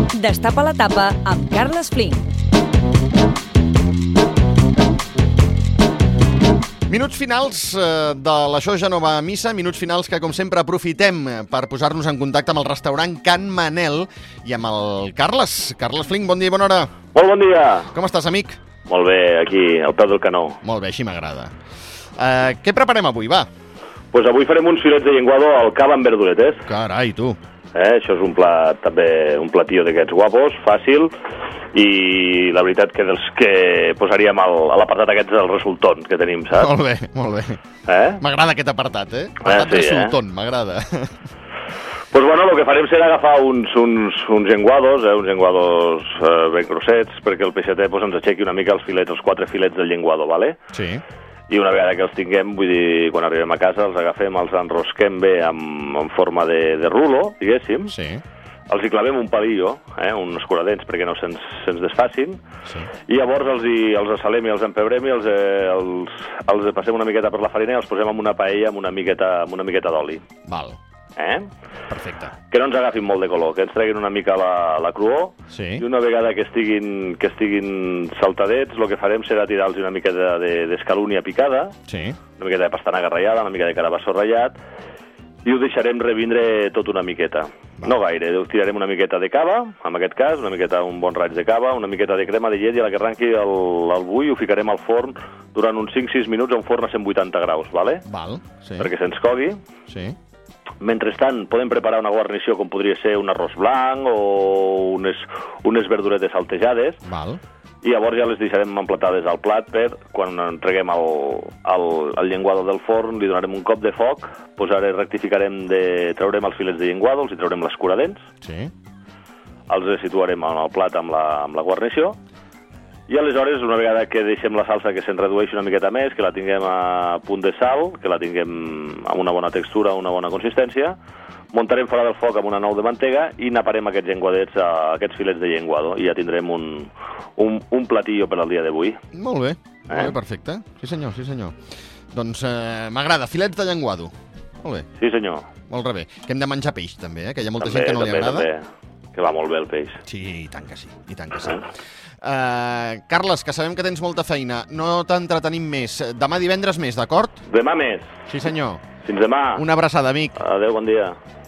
Destapa la tapa amb Carles Flink. Minuts finals de l'Això ja no va a missa, minuts finals que, com sempre, aprofitem per posar-nos en contacte amb el restaurant Can Manel i amb el Carles. Carles Flink, bon dia i bona hora. Molt bon dia. Com estàs, amic? Molt bé, aquí, al peu del canó. Molt bé, així m'agrada. Què preparem avui, va? Pues avui farem uns filets de llenguado al cava amb verduretes. Carai, tu. Això és un plat, també un platillo d'aquests guapos, fàcil, i la veritat que dels que posaríem a l'apartat aquest del resultón que tenim, saps? Molt bé, molt bé. M'agrada aquest apartat, Apartat resultón, m'agrada. Pues bueno, el que farem serà agafar uns llenguados, uns llenguados ben grossets, perquè el peixatet ens aixequi una mica els 4 filets del llenguado, ¿vale? Sí. I una vegada que els tinguem, vull dir, quan arribem a casa, els agafem, els enrosquem bé en forma de rulo, diguéssim. Sí. Els hi clavem un palillo, uns escuradents, perquè no se'ns desfacin. Sí. I llavors els assalem i els empebrem i els passem una miqueta per la farina i els posem en una paella amb una miqueta d'oli. Val. Perfecte. Que no ens agafin molt de color, que ens treguin una mica la cruor, sí. I una vegada que estiguin saltadets, el que farem serà tirar-los una miqueta d'escalúnia picada, sí. Una miqueta de pastanaga ratllada, una mica de carabassó ratllat, i ho deixarem revindre tot una miqueta. No gaire, tirarem una miqueta de cava, en aquest cas, un bon raig de cava, una miqueta de crema de llet, i a la que arranqui el bull ho ficarem al forn durant uns 5-6 minuts a un forn a 180 graus, ¿vale? Val, sí. Perquè se'ns cogui. Sí. Mentrestant, podem preparar una guarnició com podria ser un arròs blanc o unes verduretes saltejades. Val. I llavors ja les deixarem emplatades al plat per, quan entreguem el llenguado del forn, li donarem un cop de foc, rectificarem traurem els filets de llenguado, els hi traurem les curadents, sí. Els situarem en el plat amb la guarnició, i aleshores, una vegada que deixem la salsa que se'n redueixi una miqueta més, que la tinguem a punt de sal, que la tinguem amb una bona textura, una bona consistència, muntarem fora del foc amb una nou de mantega i naparem aquests llenguadets, aquests filets de llenguado, i ja tindrem un platillo per al dia d'avui. Molt bé, perfecte. Sí senyor, sí senyor. Doncs m'agrada, filets de llenguado. Molt bé. Sí senyor. Molt bé. Que hem de menjar peix també, que hi ha molta gent que no li agrada. També, que va molt bé el peix. Sí, i tant que sí, i tant que sí. Carles, que sabem que tens molta feina, no t'entretenim més. Demà divendres més, d'acord? Demà més. Sí senyor. Fins demà. Una abraçada, amic. Adéu, bon dia.